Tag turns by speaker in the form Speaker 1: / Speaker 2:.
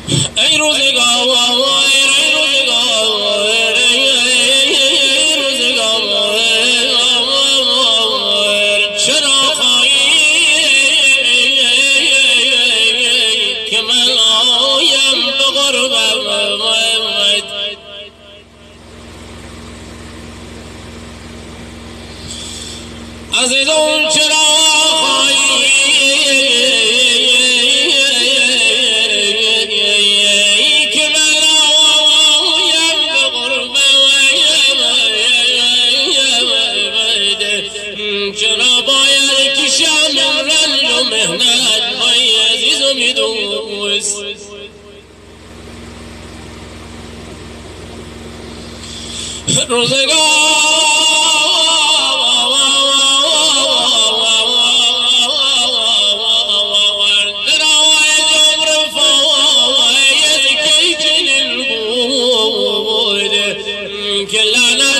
Speaker 1: ای روزگار ای روزگار ای روزگار چرا خواهی که من آیم به غربت عزیزان چرا خواهی که من آیم به غربت چرا باید کشم رنج و مهنت های عزیز و میدوست روزگار que la